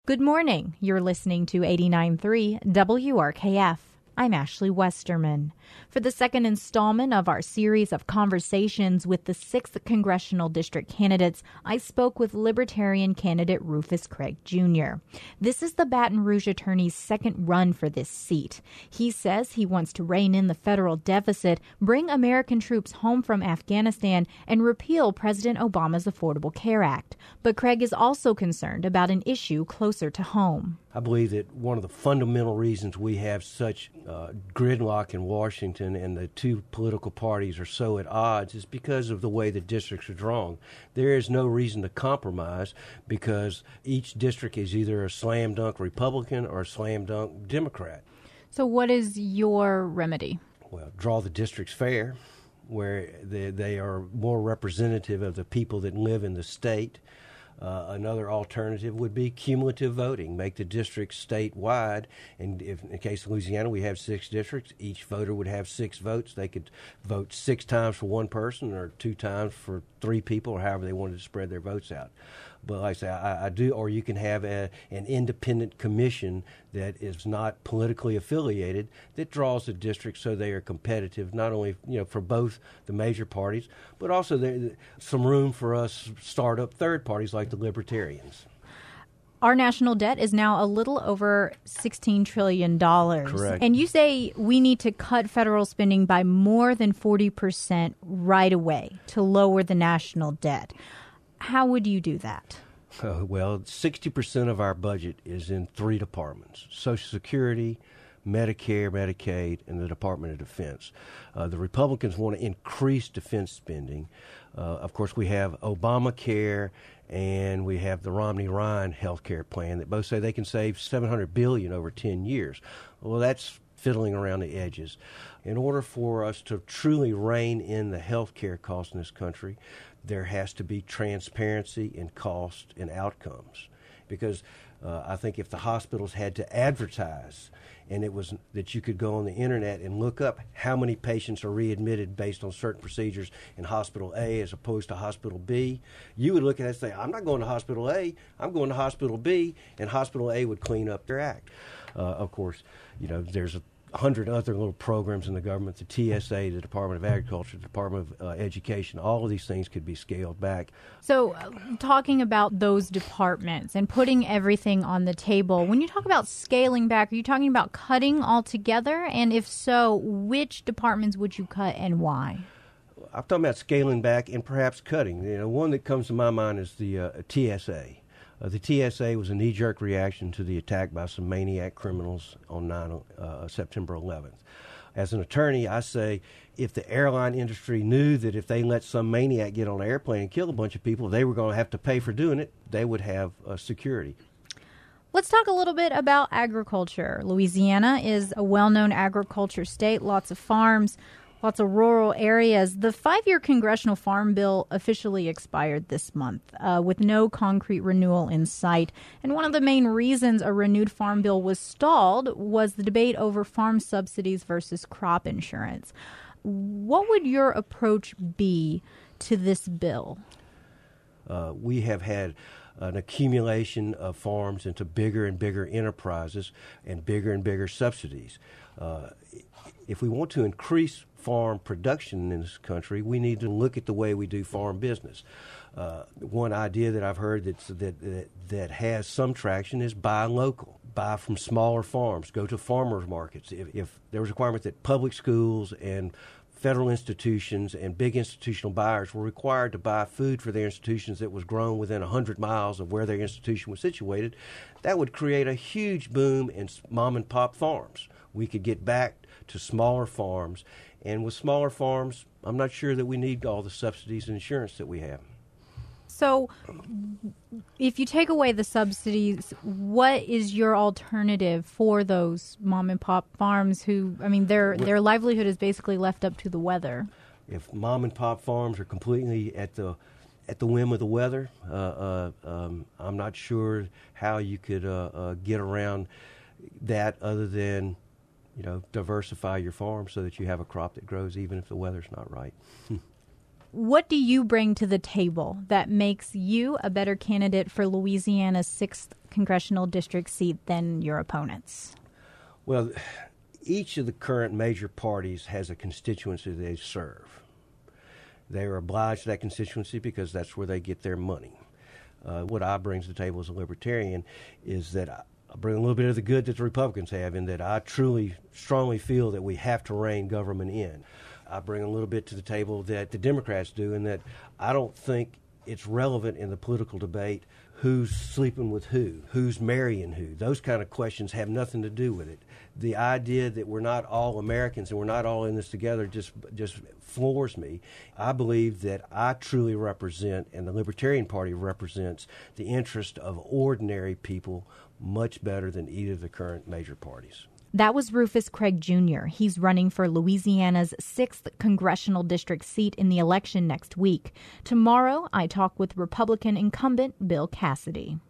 Good morning. You're listening to 89.3 WRKF. I'm Ashley Westerman. For the second installment of our series of conversations with the 6th Congressional District candidates, I spoke with Libertarian candidate Rufus Craig Jr. This is the Baton Rouge attorney's second run for this seat. He says he wants to rein in the federal deficit, bring American troops home from Afghanistan, and repeal President Obama's Affordable Care Act. But Craig is also concerned about an issue closer to home. I believe that one of the fundamental reasons we have such gridlock in Washington and the two political parties are so at odds is because of the way the districts are drawn. There is no reason to compromise because each district is either a slam dunk Republican or a slam dunk Democrat. So what is your remedy? Well, draw the districts fair, where they are more representative of the people that live in the state. Another alternative would be cumulative voting, make the districts statewide, and if in the case of Louisiana we have 6 districts, each voter would have 6 votes. They could vote 6 times for one person or 2 times for 3 people or however they wanted to spread their votes out. But like I say, I do, or you can have an independent commission that is not politically affiliated that draws the districts so they are competitive, not only for both the major parties, but also there's some room for us start-up third parties like the Libertarians. Our national debt is now a little over $16 trillion. Correct. And you say we need to cut federal spending by more than 40% right away to lower the national debt. How would you do that? Well, 60% of our budget is in 3 departments: Social Security, Medicare, Medicaid, and the Department of Defense. The Republicans want to increase defense spending. Of course, we have Obamacare and we have the Romney-Ryan health care plan that both say they can save $700 billion over 10 years. Well, that's fiddling around the edges. In order for us to truly rein in the health care costs in this country, there has to be transparency in cost and outcomes. Because I think if the hospitals had to advertise and it was that you could go on the internet and look up how many patients are readmitted based on certain procedures in Hospital A as opposed to Hospital B, you would look at it and say, I'm not going to Hospital A, I'm going to Hospital B, and Hospital A would clean up their act. Of course, there's 100 other little programs in the government, the TSA, the Department of Agriculture, the Department of Education. All of these things could be scaled back. So talking about those departments and putting everything on the table, when you talk about scaling back, are you talking about cutting altogether? And if so, which departments would you cut and why? I'm talking about scaling back and perhaps cutting. One that comes to my mind is the TSA. The TSA was a knee-jerk reaction to the attack by some maniac criminals on September 11th. As an attorney, I say if the airline industry knew that if they let some maniac get on an airplane and kill a bunch of people, they were going to have to pay for doing it, they would have security. Let's talk a little bit about agriculture. Louisiana is a well-known agriculture state, lots of farms, lots of rural areas. The 5-year Congressional Farm Bill officially expired this month with no concrete renewal in sight. And one of the main reasons a renewed farm bill was stalled was the debate over farm subsidies versus crop insurance. What would your approach be to this bill? We have had an accumulation of farms into bigger and bigger enterprises and bigger subsidies. If we want to increase farm production in this country, we need to look at the way we do farm business. One idea that I've heard that has some traction is buy local. Buy from smaller farms. Go to farmers markets. If there was a requirement that public schools and federal institutions and big institutional buyers were required to buy food for their institutions that was grown within 100 miles of where their institution was situated, that would create a huge boom in mom-and-pop farms. We could get back to smaller farms, and with smaller farms, I'm not sure that we need all the subsidies and insurance that we have. So if you take away the subsidies, what is your alternative for those mom-and-pop farms who, their livelihood is basically left up to the weather? If mom-and-pop farms are completely at the whim of the weather, I'm not sure how you could get around that other than diversify your farm so that you have a crop that grows even if the weather's not right. What do you bring to the table that makes you a better candidate for Louisiana's 6th congressional district seat than your opponents? Well, each of the current major parties has a constituency they serve. They are obliged to that constituency because that's where they get their money. What I bring to the table as a libertarian is that I bring a little bit of the good that the Republicans have, in that I truly, strongly feel that we have to rein government in. I bring a little bit to the table that the Democrats do, in that I don't think it's relevant in the political debate who's sleeping with who's marrying who. Those kind of questions have nothing to do with it. The idea that we're not all Americans and we're not all in this together just floors me. I believe that I truly represent, and the Libertarian Party represents, the interest of ordinary people much better than either of the current major parties. That was Rufus Craig Jr. He's running for Louisiana's 6th congressional district seat in the election next week. Tomorrow, I talk with Republican incumbent Bill Cassidy.